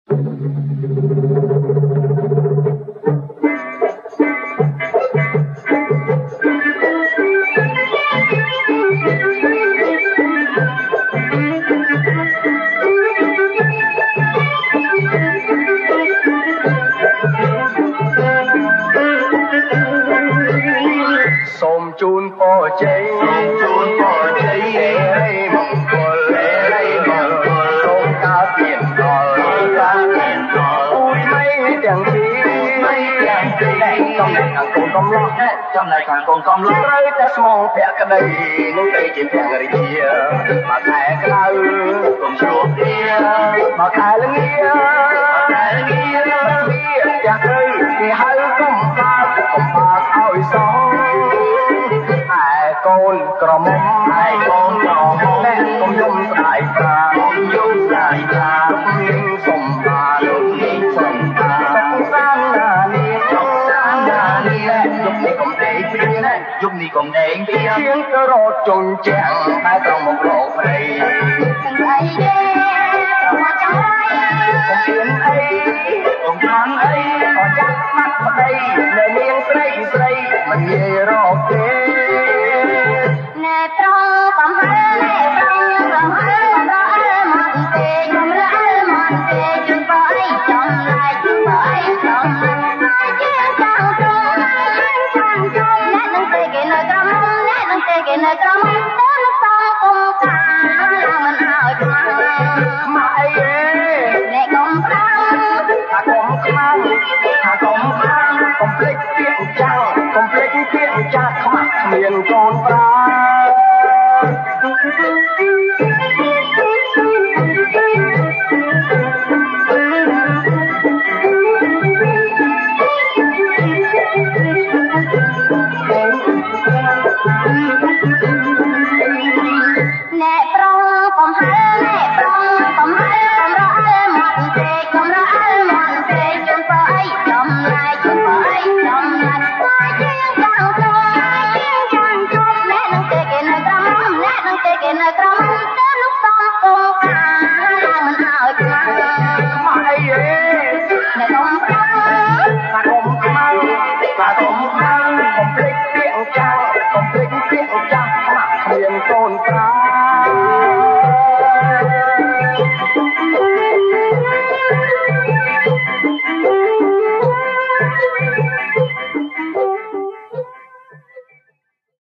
សូមជូនពរជ័យសេរីមង្គលសូមកើតមានដល់ពូជមីទាំងពីរចំណែកខាងកូនកំឡោះត្រូវតែស្មងភក្តីនឹងទៅជាទាំងរាជាមកខែក្តៅកុំជ្រួតគ្នាមកខែល្ងាចាស់ទៅគេហៅកុំបាក់ឲ្យសោះកូនក្រមុំអ្នកកុំយំស្ដាយប្រានាងសំបានសុខសានណានាងយុគនេះកុំដេកព្រៀងជាងទៅរត់ចុងជាងតែត្រង់មករកព្រៃទាំងអីទេមកចង់កុំហ៊ានអីកុំខ្លាំងអីក៏ចាក់មាត់ប្តីនៅនាងស្រីមិនងាយរកទេណែត្រង់កំហឹងកំរអើមកទេកំរអើមកទេជួយបើអីចំឡាយបើអីចំឡាយជាចាំត្រង់អ្នកនឹងទេគេនៅក្រមុំទៅលោកសំគុំកាឡើងមិនឲ្យខ្មាស់មកអីអ្នកកុំខ្លាំងកុំភ្លេចពាក្យចាស់ខ្មាស់គ្មានកូនប្រាអ្នកប្រងកំហឹង